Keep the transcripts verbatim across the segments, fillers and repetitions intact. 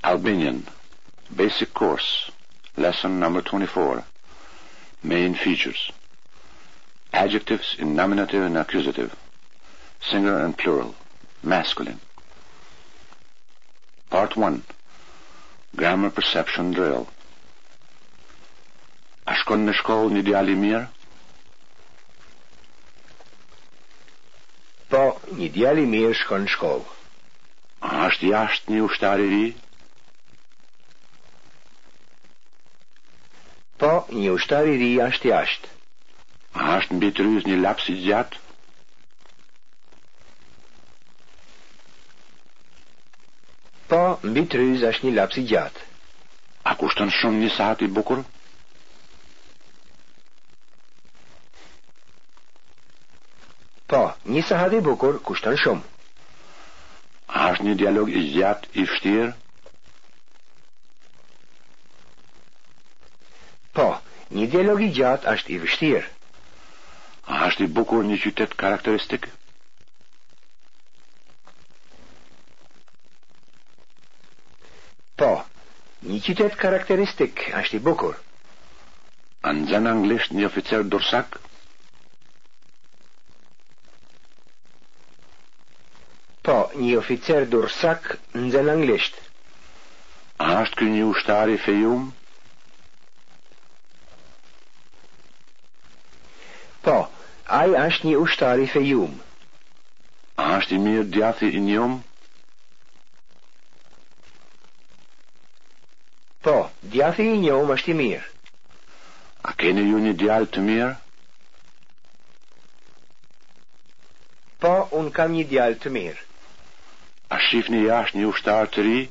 Albanian, Basic Course, Lesson number twenty-four. Main features. Adjectives in nominative and accusative. Singular and plural. Masculine. Part one. Grammar Perception Drill. A shkon në shkollë një djalë i mirë? Po, një djalë i mirë shkon në shkollë. A është jashtë një ushtar i ri? Po, një ushtar i ri është jashtë. A është mbi tryez një laps i gjatë? Po, mbi tryez është një laps i gjatë. A kushton shumë një sahat i bukur? Po, një sahat i bukur kushton shumë. A është një dialog i gjatë i vështirë? Po, një dialog i gjatë është i vështirë. A është i bukur një qytet karakteristik? Po, një qytet karakteristik është i bukur. A nxan anglisht një oficer dursak? Po, një oficer dursak nxan anglisht. A është ky një ushtar i fejum? Po, ai është një ushtar i fejum. A është i mirë djathi i njom? Po, djathi i njom është i mirë. A keni ju një djalë të mirë? Po, unë kam një djalë të mirë. A shifni jashtë një ushtar të ri?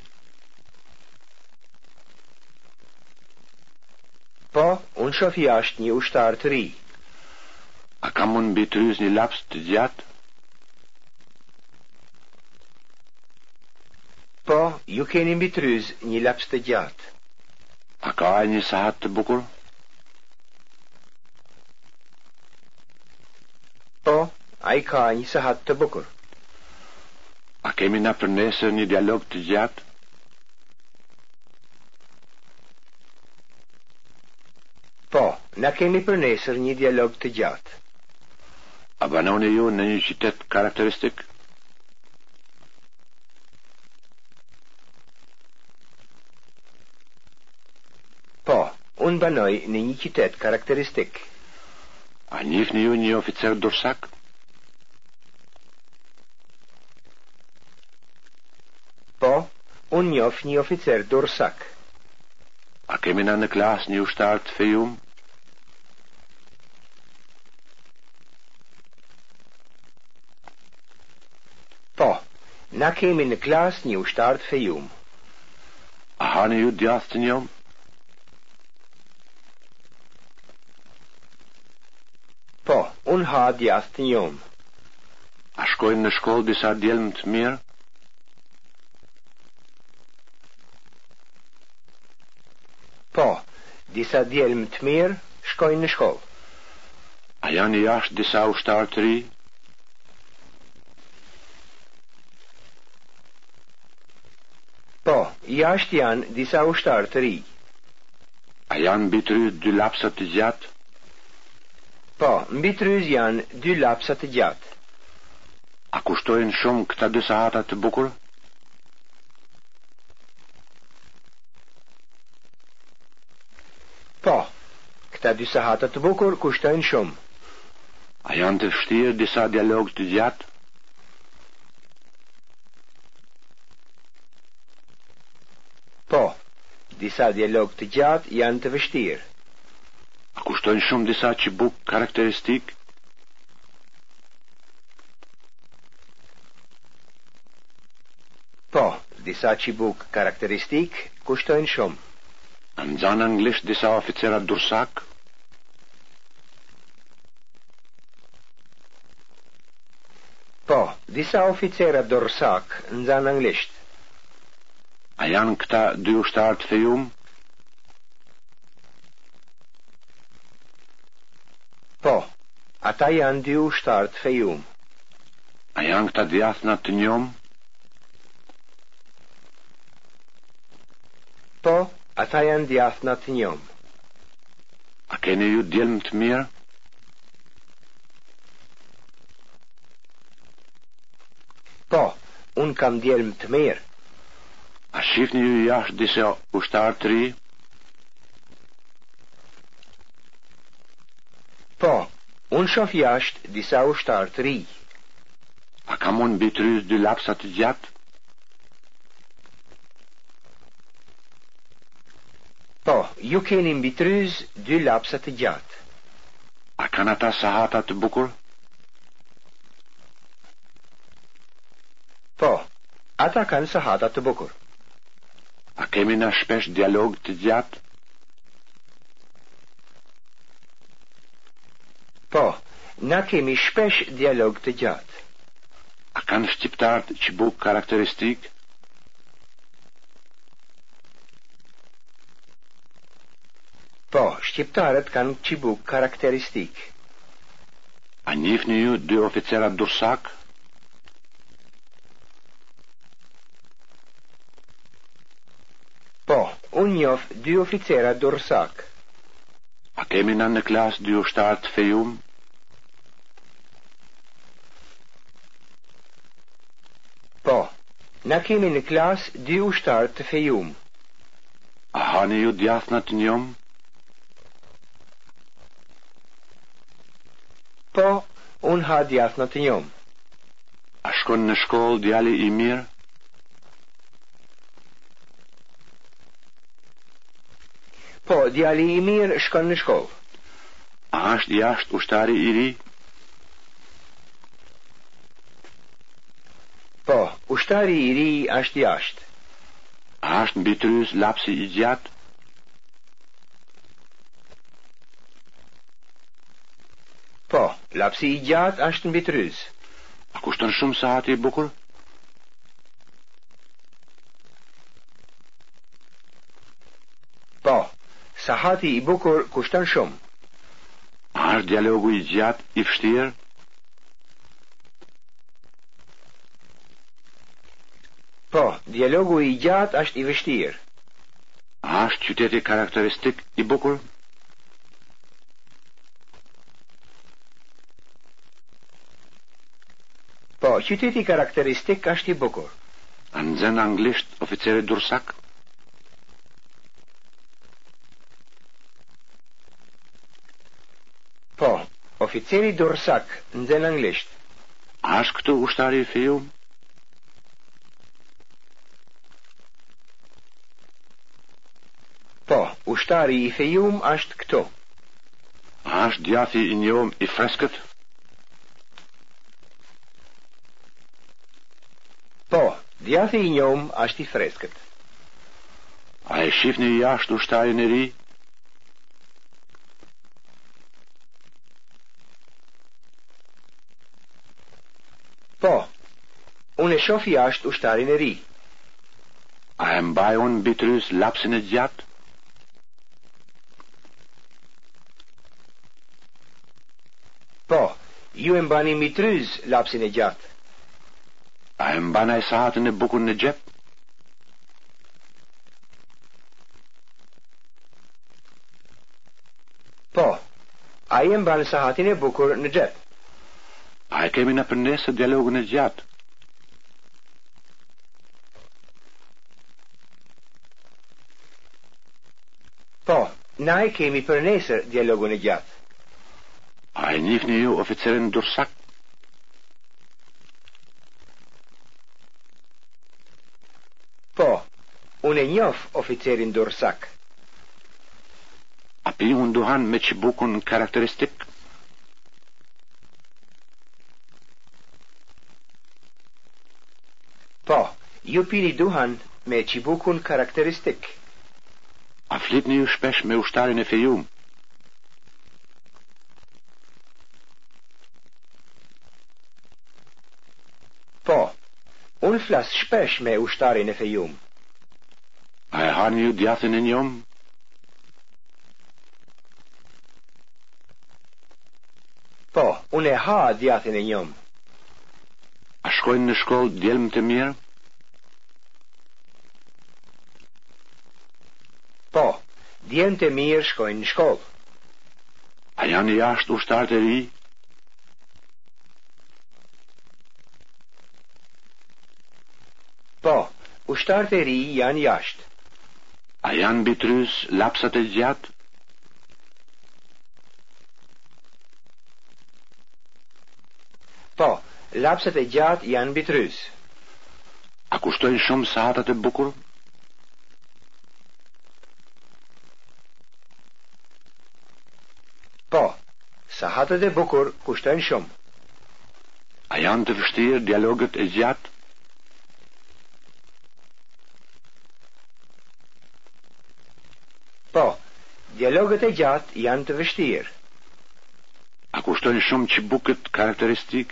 Po, unë shoh jashtë një ushtar të ri. A kam unë mbi tryez një laps të gjatë? Po, ju keni mbi tryez një laps të gjatë. A ka ai një sahat të bukur? Po, ai ka një sahat të bukur. A kemi na për nesër një dialog të gjatë? Po, na kemi për nesër një dialog të gjatë. A banoni ju në një qytet karakteristik? Po, unë banoj në një qytet karakteristik. A njihni ju një oficer dursak? Po, unë njoh një oficer dursak. A kemi na në klasë një ushtar të fejum? Po, na kemi në klasë një ushtar të fejum. A hani ju djathë të njom? Po, unë ha djathë të njom. A shkojnë në shkollë disa djelmë të mirë? Po, disa djelmë të mirë shkojnë në shkollë. A janë jashtë disa ushtar të ri? Po, jashtë janë disa ushtar të ri. A janë mbi tryez dy lapsa të gjatë? Po, mbi tryez janë dy lapsa të gjatë. A kushtojnë shumë këta dy sahata të bukur? Po, këta dy sahata të bukur kushtojnë shumë. A janë të vështirë disa dialog të gjatë? Po, disa dialog të gjatë janë të vështirë. A kushtojnë shumë disa qibuk karakteristik? Po, disa qibuk karakteristik kushtojnë shumë. A nxan anglisht disa oficerat dursak? Po, disa oficerat dursak nxan anglisht. A janë këta dy ushtar të fejum? Po, ata janë dy ushtar të fejum. A janë këta djathna të njom? ata janë djathna të njom. A keni ju djelm të mirë? Po, unë kam djelm të mirë. A shifni ju jashtë disa ushtarë të ri? Po, unë shof jashtë disa ushtarë të ri. A kam unë bitrys dy lapsa të gjatë? Po, ju keni mbitryz dy lapsa të gjatë. A kanë ata sahata të bukur? Po, ata kanë sahata të bukur. A kemi na shpesh dialog të gjatë? Po, na kemi shpesh dialog të gjatë. A kanë shqiptarët që buk karakteristik? Po, shqiptarët kanë qibuk karakteristik. A njihni ju dy oficerat dursak? Po, unë njof dy oficerat dursak. A kemi na në klasë dy ushtarë të fejum? Po, na kemi në klasë dy ushtarë të fejum. A hani ju djathna të njom? Po, unë ha djathna të njom. A shkon në shkollë djali i mirë? Po, djali i mirë shkon në shkollë. A është jashtë ushtari i ri? Po, ushtari i ri është jashtë. A është mbitrys lapsi i gjatë? Po, lapsi i gjatë është mbitryz. A kushton shumë sahati i bukur? Po, sahati i bukur kushton shumë. A është dialogu i gjatë i vështirë? Po, dialogu i gjatë është i vështirë. A është qyteti karakteristik i bukur? Po, qyteti karakteristik është i bukur. A nxen anglisht oficeri dursak? Po, oficeri dursak nxen anglisht. A është këtu ushtari i fejum? Po, ushtari i fejum është këtu. A është djathi i njom i freskët? Po, djathi i njom është i freskët. A e shifni jashtë ushtarin e ri? Po, unë e shof jashtë ushtarin e ri. A e mbaj unë bitrys lapsin e gjatë? Po, ju e mbani mbitryz lapsin e gjatë. A e mbana e sahatën e bukur në gjep? Po, a i e mban sahatin e bukur në gjep. A e kemi në përnesë dialogun e gjatë? Po, na e kemi për nesër dialogun e gjatë. A e njihni ju oficerin dursak? Po, unë e njof oficerin dursak. A pi unë duhan me qibukun karakteristik? Po, ju pini duhan me qibukun karakteristik. A flitni ju shpesh me ushtarin e fejum? Po, unë flas shpesh me ushtarin e fejum. A e hani ju djathin e njom? Po, unë e ha djathin e njom. A shkojnë në shkollë djelmë të mirë? Po, djemtë e mirë shkojnë në shkollë. A janë jashtë ushtarët e ri? Po, ushtarët e ri janë jashtë. A janë bitrys lapsat e gjatë? Po, lapsat e gjatë janë bitrys. A kushtojnë shumë sahatat e bukur? Po, sahatat e bukur kushtojnë shumë. A janë të vështirë dialogët e gjatë? Po, dialogët e gjatë janë të vështirë. A kushtojnë shumë çibukët karakteristik?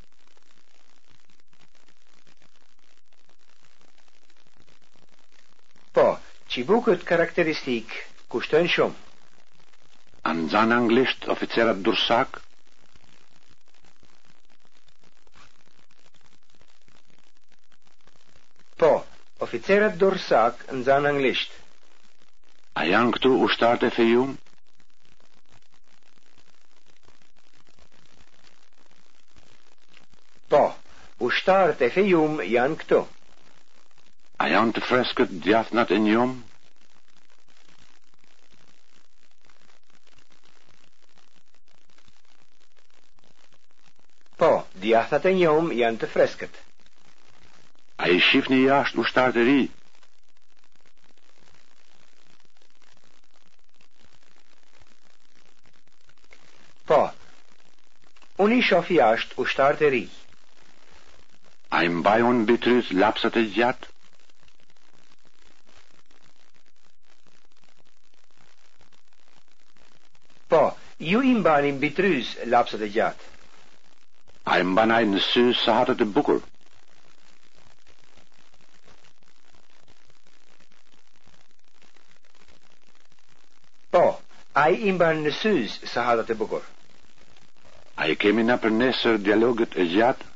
Po, çibukët karakteristik kushtojnë shumë. A nxanë anglisht oficerat dursak? Po, oficerat dursak nxanë anglisht. A janë këtu ushtarët e Fejum? Po, ushtarët e Fejum janë këtu. A janë të freskët djathnat e Njom? Po, djathnat e Njom janë të freskët. A i shifni jashtë ushtarët e ri? Po, unë i shoh jashtë ushtarët e ri. A i mbajon bitrys lapsat e gjatë? Po, ju i mbani bitrys lapsat e gjatë. A i mbanaj në sy sahatat e bukur? Po, a i mban në syz sahatat e bukur. A i kemi na për nesër dialogët e gjatë?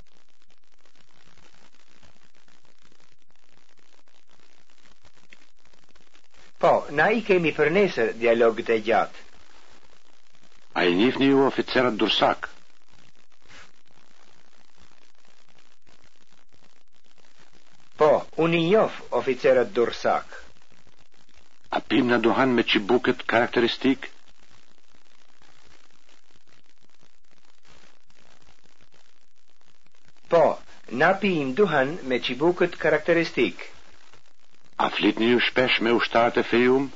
Po, na i kemi për nesër dialogët e gjatë. A i njihni ju oficerat dursak? Po, unë i njoh oficerat dursak. A pim në duhan me çibukët karakteristik? Po, na pim duhan me çibukët karakteristik. A flitni ju shpesh me ushtarët e Fejum?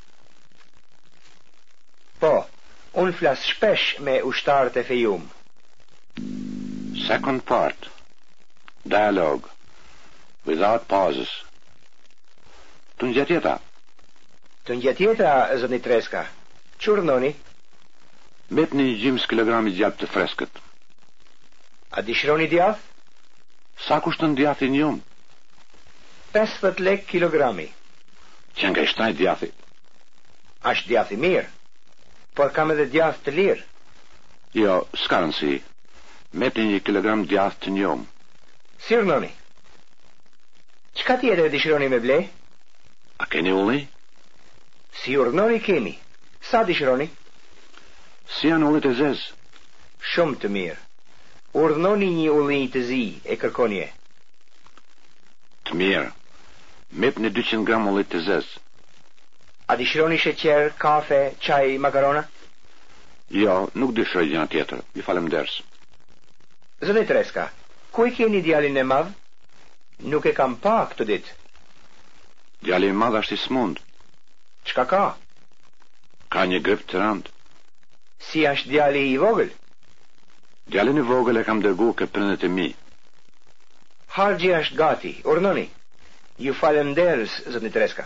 Po, unë flas shpesh me ushtarët e Fejum. Second part. Dialogue. Without pauses. Të ngjatjeta. Të ngjatjeta, zotni Treska. Çurnoni? Met një gjimës kilogrami gjatë të freskët. A dishironi djath? Sa kushton djathi njëm? pesëdhjetë lek kilogrami. Që nga i shtaj djathi? Ashtë djathi mirë, por kam edhe djath të lirë. Jo, s'ka rëndësi. Met një kilogram djath të njëm. Si urnoni? Çka tjetër dishironi me ble? A keni ulli? Si urnoni kemi. Sa dishironi? Si janë ullit e zezë? Shumë të mirë. Urdhnoni një ulli të zi e kërkonje. Të mirë. Met një dyqind gram ullit të zezë. A dishironi sheqer, kafe, çaj, makarona? Jo, nuk dëshiroj gjëna tjetër. Ju falemnderës. Zotni Treska, ku i keni djalin e madh? Nuk e kam pa këtë ditë. Djali i madh është i smund. Çka ka? Ka një grip të rëndë. Si është djali i vogël? Djalin i vogël e kam dërgu ke prindërit e mi. Harxhi është gati, urnoni. Ju falemnderës, zotni Treska.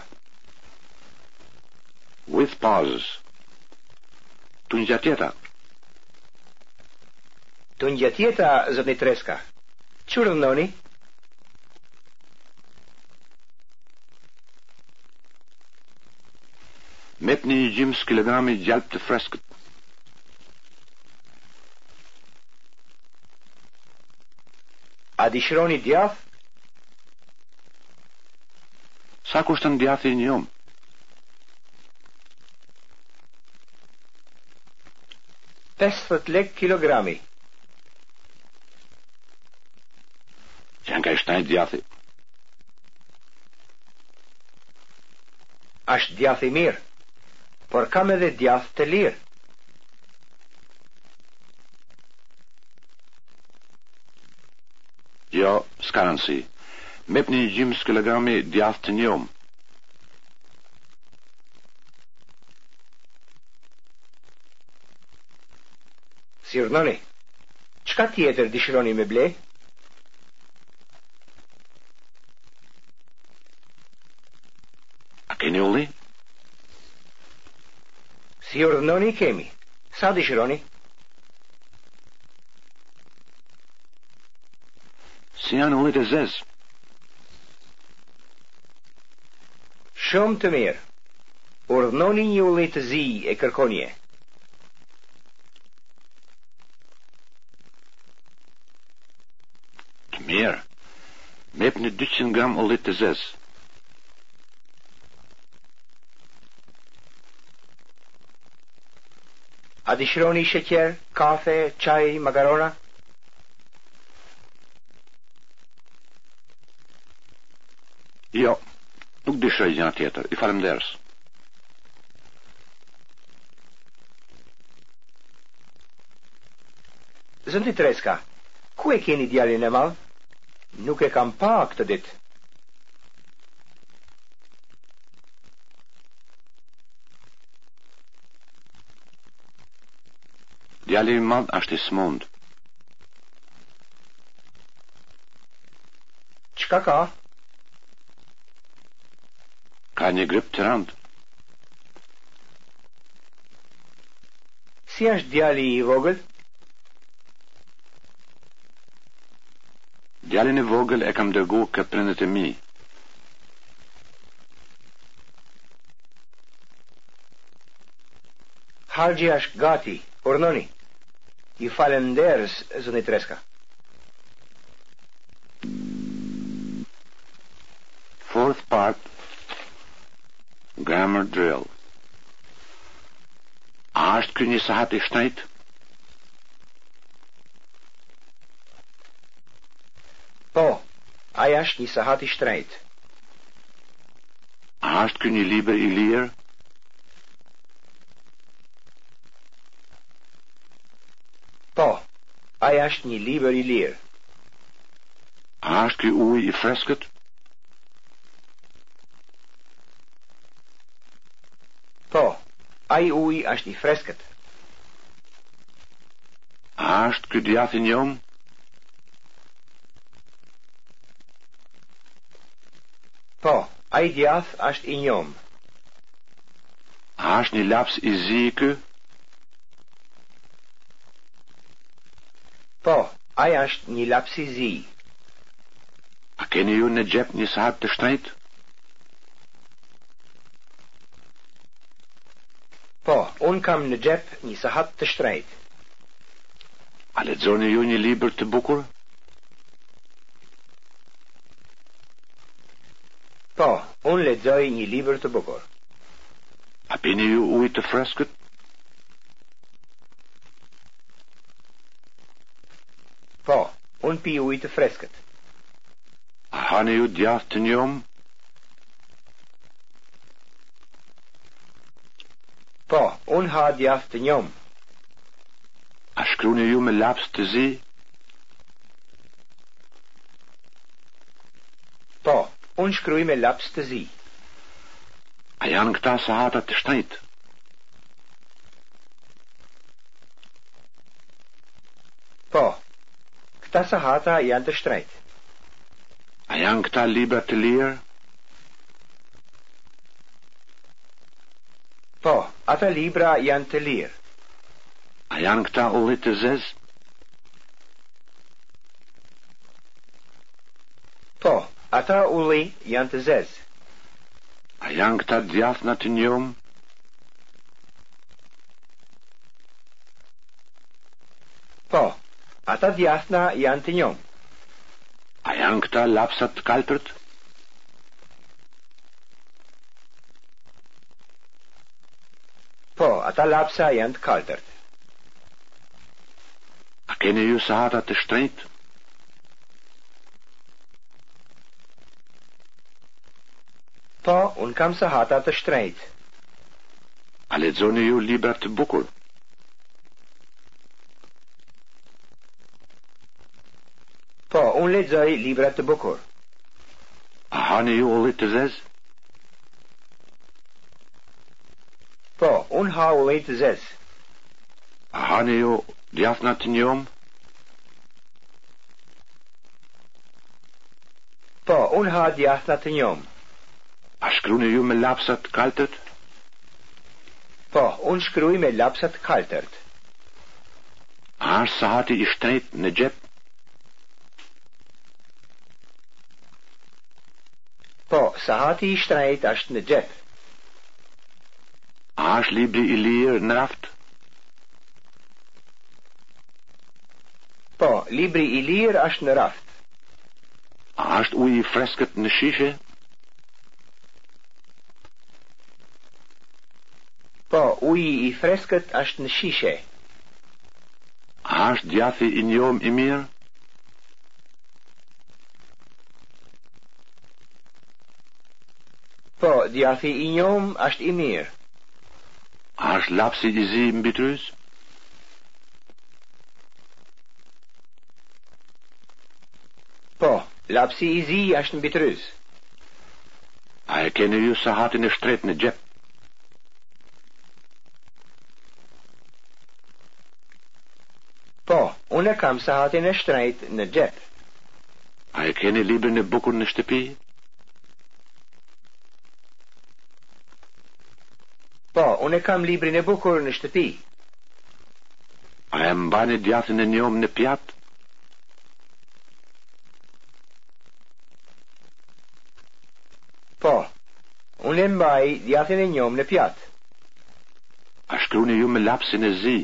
With pauses. Të ngjatjeta. Të ngjatjeta, zotni Treska. Çurnoni? Met një gjimës kilogrami gjalp të freskët. A dishironi djath? Sa kushton djathi njëm? pesëdhjetë kilogrami. Që janë ka i shtajt djathi. Ashtë djathi mirë, por kam edhe djath të lirë. Jo, s'ka rëndësi. Mep një gjimës kilogrami djath të njom. Si urnoni, qka tjetër dishironi me ble? A keni ulli? Si urnoni kemi. Sa dishironi? Si janë ullit e zez? Shumë të mirë. Urdhnoni një ulli të zi e kërkonje. Të mirë. Mep një dyqind gram ullit të zez. A dishironi sheqer, kafe, qaj, makarona? Jo, nuk dishiroj gjëna tjetër. I falemnderës. Zëndi Treska, ku e keni djalin e madh? Nuk e kam pa këtë ditë. Djali i madh është i smund. Çka ka? Ka një grip të rëndë. Si është djali i vogël? Djalin e vogël e kam dërgu ke prindet e mi. Hargji është gati, urnoni. I falenderës, zëni Treska. Fourth part, grammar drill. A është ky një sahat i shtejt? Po, aja është një sahat i shtrejt. A është ky një libër i lirë? Po, aja është një libër i lirë. A është ky ujë i freskët? Po, ai ujë është i freskët. A është ky djath i njom? Po, ai djath është i njom. A është një laps i zi ky? Po, ai është një laps i zi. A keni ju në xhep një sahat të shtejt? Po, unë kam në xhep një sahat të shtrejt. A lexoni ju një libër të bukur? Po, unë lexoj një libër të bukur. A pini ju ujë të freskët? Po, unë pi ujë të freskët. A hani ju djath të njom? Po, unë ha djath të njom. A shkruni ju me laps të zi? Po, unë shkruaj me laps të zi. A janë këta sahatat të shtejt? Po, këta sahata janë të shtrejt. A janë këta libra të lirë? Po, ata libra janë të lirë. A janë këta ullit të zez? Po, ata ulli janë të zez. A janë këta djathna të njom? Po, ata djathna janë të njom. A janë këta lapsat të kaltërt? Po, ata lapsa janë të kaltërt. keni ju sa hata të shtrenjtë? Po, unë kam sa hata të shtrejt. A lexoni ju libra të bukur? Po, unë lexoj libra të bukur. A hani ju ullit të zezë? Po, unë ha ullit të zezë. A hani ju djathna të njom? Po, unë ha djathna të njom. A shkruni ju me lapsat kaltët? Po, unë shkruaj me lapsat kaltërt. A është sahati i shtrenjtë në xhep? Po, sahati i shtrejt është në xhep. A është libri i lirë në raft? Po, libri i lirë është në raft. A është uji i freskët në shishe? Po, uji i freskët është në shishe. A është djathi i njom i mirë? Po, djathi i njom është i mirë. A është lapsi i zi mbi tryz? Po, lapsi i zi është mbi tryz. A e keni ju sahatin e shtret në xhep? Po, unë kam sahatin e shtrejt në xhep. A e keni librin e bukur në shtëpi? Po, unë kam librin e bukur në shtëpi. A e mbani djathin e njom në pjatë? Po, unë mbaj djathin e njom në pjatë. A shkruni ju me lapsin e zi?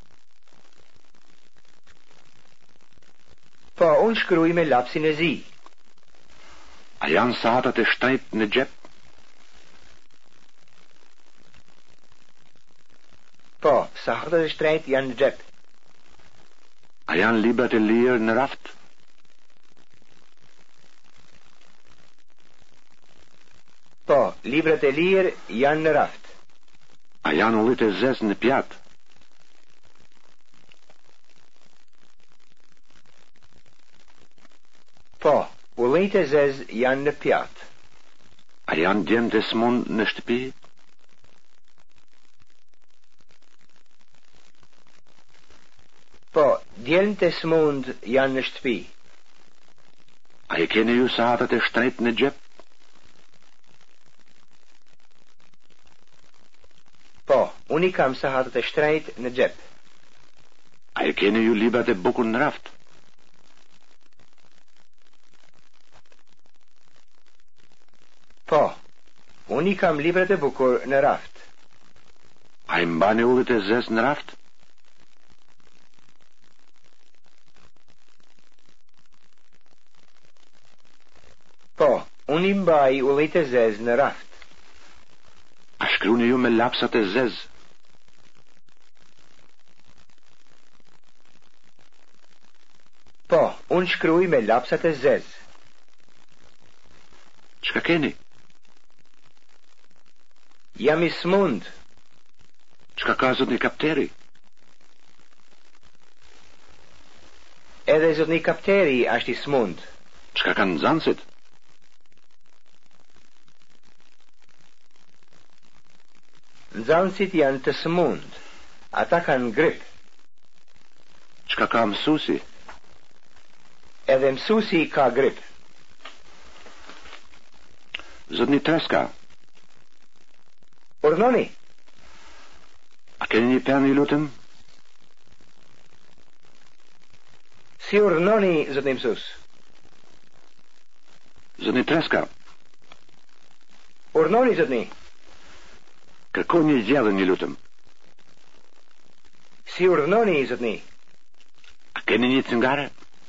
Po, unë shkruaj me lapsin e zi. A janë sahatat e shtrenjtë në xhep? Po, sahatat e shtrejt janë në xhep. A janë librat e lirë në raft? Po, librat e lirë janë në raft. A janë ullit e zezë në pjatë? Po, ullit e zez janë në pjatë. A janë djemt e smund në shtëpi? Po, djelmt e smund janë në shtëpi. A e keni ju sahatat e shtrenjtë në xhep? Po, unë i kam sahatat e shtrejt në xhep. A e keni ju librat e bukur në raft? Po, unë i kam librat e bukur në raft. A i mbani ullit e zezë në raft? Po, unë i mbaj ullit e zez në raft. A shkruni ju me lapsat e zezë? Po, unë shkruaj me lapsat e zez. Çka keni? Jam i smund. Çka ka zotni kapteri? Edhe zotni kapteri është i smund. Çka kanë nxënësit? Nxënësit janë të smund. Ata kanë grip. Çka ka mësuesi? Edhe mësuesi ka grip. Zotni Treska, Urnoni, a keni një penë, ju lutem? si urnoni, zotni mësues. Zotni Treska, Urnoni, zotni. kërkoj një gjellën, ju lutem. Si urnoni, zotni. A keni një cingare?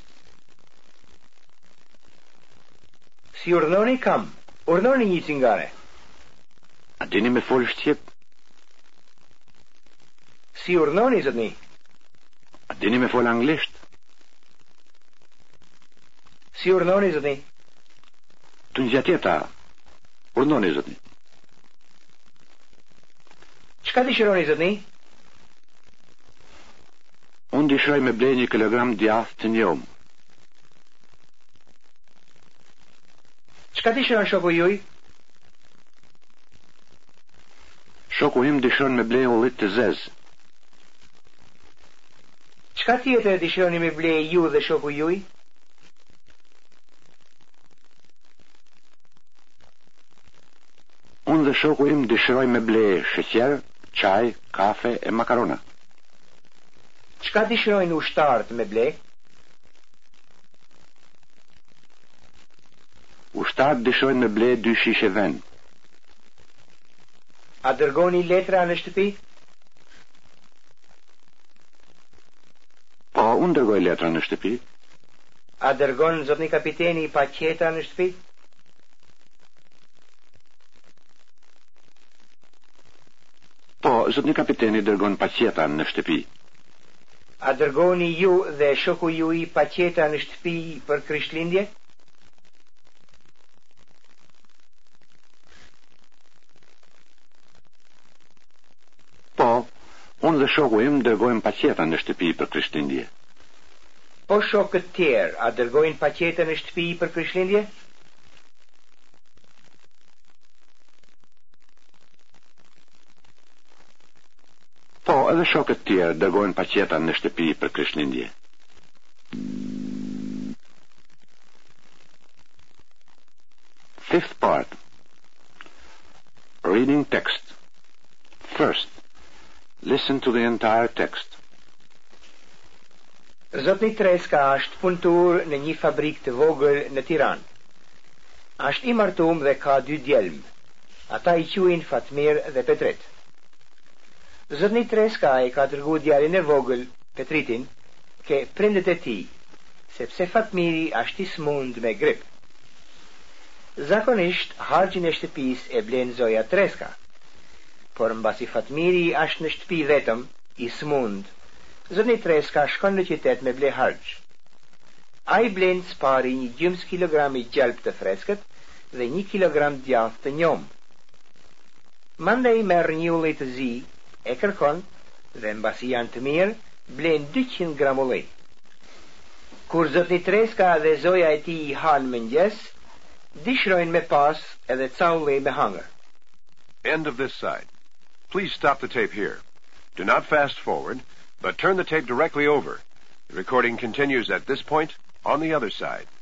Si urnoni kam. Urnoni një cingare. A dini me fol shqip? Si urnoni, zotni. A dini me fol anglisht? Si urnoni, zotni. Të ngjatjeta. Urnoni, zotni. Çka dëshironi, zotni? Unë dëshiroj me ble një kilogram djathë të njom. Çka dëshiron shoku juaj? Shoku im dëshiron me ble ullit të zezë. Çka tjetër dëshironi me ble ju dhe shoku juaj? Unë dhe shoku im dëshiroj me ble sheqer, çaj, kafe e makarona. Çka dëshirojnë ushtarët me ble? Ushtarët dëshirojnë me ble dy shishe ven. A dërgoni letra në shtëpi? Po, unë dërgoj letra në shtëpi. A dërgon zotni kapiteni paqeta në shtëpi? Po, zotni kapiteni dërgon paqeta në shtëpi. A dërgoni ju dhe shoku juaj paqeta në shtëpi për Krishtlindje? Po, unë dhe shoku im dërgojmë paqeta në shtëpi për Krishtlindje. Po shokët tjerë, a dërgojnë paqeta në shtëpi për Krishtlindje? Po, edhe shokët tjerë dërgojnë paqeta në shtëpi për Krishtlindje. Fifth part. Reading text. First, listen to the entire text. Zotni Treska është punëtor në një fabrik të vogël në Tiranë. Është i martuar dhe ka dy djelm. Ata i quajnë Fatmir dhe Petrit. Zotni Treska e ka dërguar djalin e vogël, Petritin, ke prindët e tij, sepse Fatmiri është i smund me grip. Zakonisht harxhin e shtëpisë e blen zoja Treska, por mbasi Fatmiri është në shtëpi vetëm, i smund, zotni Treska shkon në qytet me ble harxh. Ai blen spari një gjysmë kilogrami gjalp të freskët dhe një kilogram djathë të njom. Mandej merr një ulli të zi, e kërkon dhe mbasi janë të mirë, blen dyqind gram ulli. Kur zotni Treska dhe zoja e tij i han mëngjes, dëshirojnë me pas edhe ca ulli me hangër. End of this side. Please stop the tape here. Do not fast forward, but turn the tape directly over. The recording continues at this point on the other side.